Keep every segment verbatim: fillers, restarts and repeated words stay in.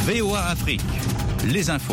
V O A Afrique, les infos.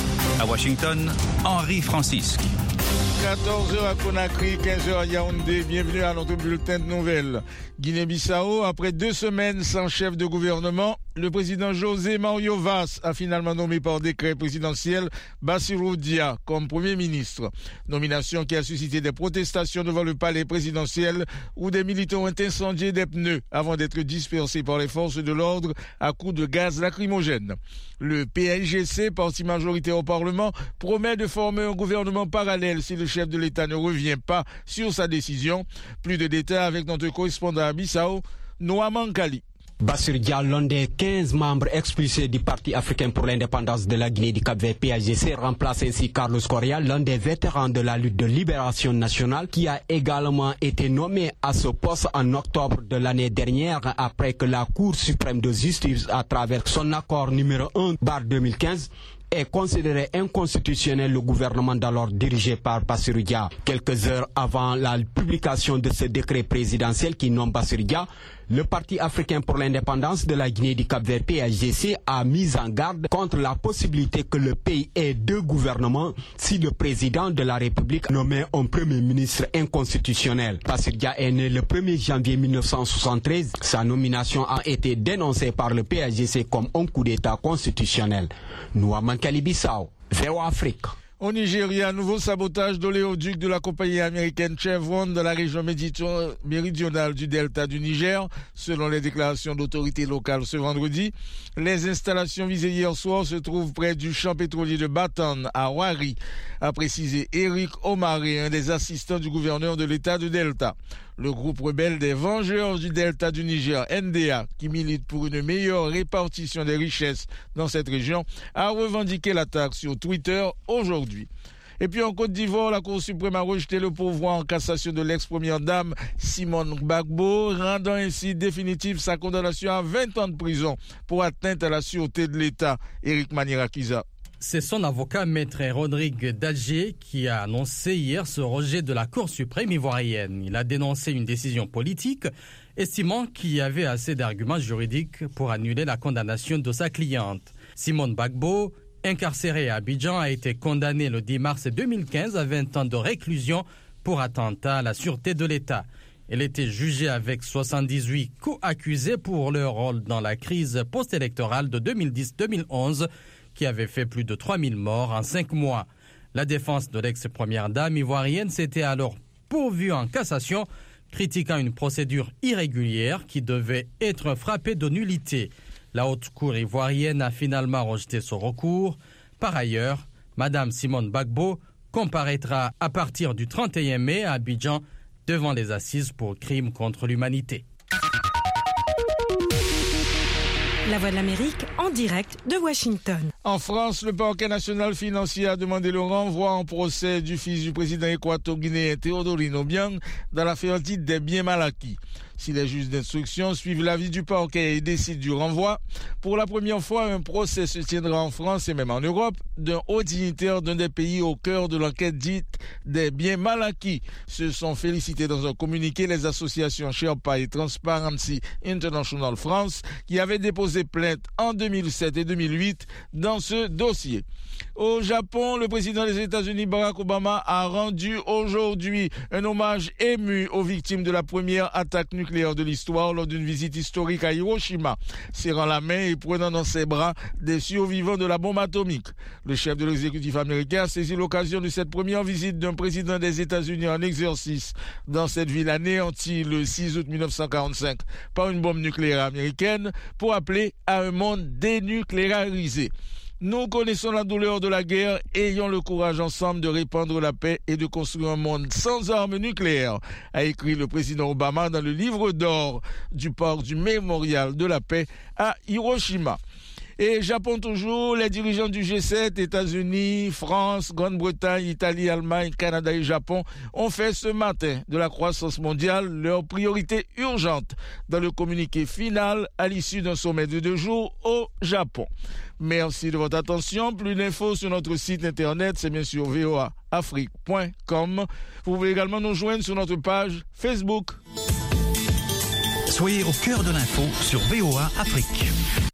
À Washington, Henri Francisque. quatorze heures à Conakry, quinze heures à Yaoundé. Bienvenue à notre bulletin de nouvelles. Guinée-Bissau, après deux semaines sans chef de gouvernement, le président José Mario Vaz a finalement nommé par décret présidentiel Bassirou Dia comme Premier ministre. Nomination qui a suscité des protestations devant le palais présidentiel où des militants ont incendié des pneus avant d'être dispersés par les forces de l'ordre à coups de gaz lacrymogène. Le P A I G C, parti majoritaire au Parlement, promet de former un gouvernement parallèle si le chef de l'État ne revient pas sur sa décision. Plus de détails avec notre correspondant à Bissau, Noah Mankali. Bassirou Dia, l'un des quinze membres expulsés du Parti africain pour l'indépendance de la Guinée du Cap-Vert P A I G C, remplace ainsi Carlos Correa, l'un des vétérans de la lutte de libération nationale, qui a également été nommé à ce poste en octobre de l'année dernière après que la Cour suprême de justice, à travers son accord numéro un barre deux mille quinze, est considéré inconstitutionnel le gouvernement d'alors dirigé par Bassirou Dia. Quelques heures avant la publication de ce décret présidentiel qui nomme Bassirou Dia, le Parti africain pour l'indépendance de la Guinée du Cap-Vert P A I G C a mis en garde contre la possibilité que le pays ait deux gouvernements si le président de la République nommait un premier ministre inconstitutionnel. Bassirou Dia est né le premier janvier mille neuf cent soixante-treize. Sa nomination a été dénoncée par le P A I G C comme un coup d'État constitutionnel. Noah Mankali, Bissau, V O A Afrique. Au Nigeria, nouveau sabotage d'oléoduc de la compagnie américaine Chevron dans la région méridionale du delta du Niger. Selon les déclarations d'autorités locales ce vendredi, les installations visées hier soir se trouvent près du champ pétrolier de Batan à Wari, a précisé Eric Omaré, un des assistants du gouverneur de l'état de Delta. Le groupe rebelle des Vengeurs du Delta du Niger, N D A, qui milite pour une meilleure répartition des richesses dans cette région, a revendiqué l'attaque sur Twitter aujourd'hui. Et puis en Côte d'Ivoire, la Cour suprême a rejeté le pourvoi en cassation de l'ex-première dame Simone Gbagbo, rendant ainsi définitive sa condamnation à vingt ans de prison pour atteinte à la sûreté de l'État. Éric Manirakiza. C'est son avocat, maître Rodrigue Dadje, qui a annoncé hier ce rejet de la Cour suprême ivoirienne. Il a dénoncé une décision politique, estimant qu'il y avait assez d'arguments juridiques pour annuler la condamnation de sa cliente. Simone Gbagbo, incarcérée à Abidjan, a été condamnée le dix mars deux mille quinze à vingt ans de réclusion pour attentat à la sûreté de l'État. Elle était jugée avec soixante-dix-huit co-accusés pour leur rôle dans la crise post-électorale de deux mille dix deux mille onze, qui avait fait plus de trois mille morts en cinq mois. La défense de l'ex-première dame ivoirienne s'était alors pourvue en cassation, critiquant une procédure irrégulière qui devait être frappée de nullité. La haute cour ivoirienne a finalement rejeté ce recours. Par ailleurs, Madame Simone Gbagbo comparaîtra à partir du trente et un mai à Abidjan devant les assises pour crimes contre l'humanité. La Voix de l'Amérique en direct de Washington. En France, le parquet national financier a demandé le renvoi en procès du fils du président équato-guinéen Teodoro Obiang dans l'affaire dite des biens mal acquis. Si les juges d'instruction suivent l'avis du parquet et décident du renvoi, pour la première fois, un procès se tiendra en France et même en Europe d'un haut dignitaire d'un des pays au cœur de l'enquête dite des biens mal acquis. Se sont félicités dans un communiqué les associations Sherpa et Transparency International France qui avaient déposé plainte en deux mille sept et deux mille huit dans ce dossier. Au Japon, le président des États-Unis Barack Obama a rendu aujourd'hui un hommage ému aux victimes de la première attaque nucléaire de l'histoire lors d'une visite historique à Hiroshima, serrant la main et prenant dans ses bras des survivants de la bombe atomique. Le chef de l'exécutif américain a saisi l'occasion de cette première visite d'un président des États-Unis en exercice dans cette ville anéantie le six août mille neuf cent quarante-cinq par une bombe nucléaire américaine pour appeler à un monde dénucléarisé. Nous connaissons la douleur de la guerre, ayons le courage ensemble de répandre la paix et de construire un monde sans armes nucléaires, a écrit le président Obama dans le livre d'or du parc du Mémorial de la paix à Hiroshima. Et Japon toujours, les dirigeants du G sept, États-Unis, France, Grande-Bretagne, Italie, Allemagne, Canada et Japon ont fait ce matin de la croissance mondiale leur priorité urgente dans le communiqué final à l'issue d'un sommet de deux jours au Japon. Merci de votre attention. Plus d'infos sur notre site internet, c'est bien sûr v o a afrique point com. Vous pouvez également nous joindre sur notre page Facebook. Soyez au cœur de l'info sur V O A Afrique.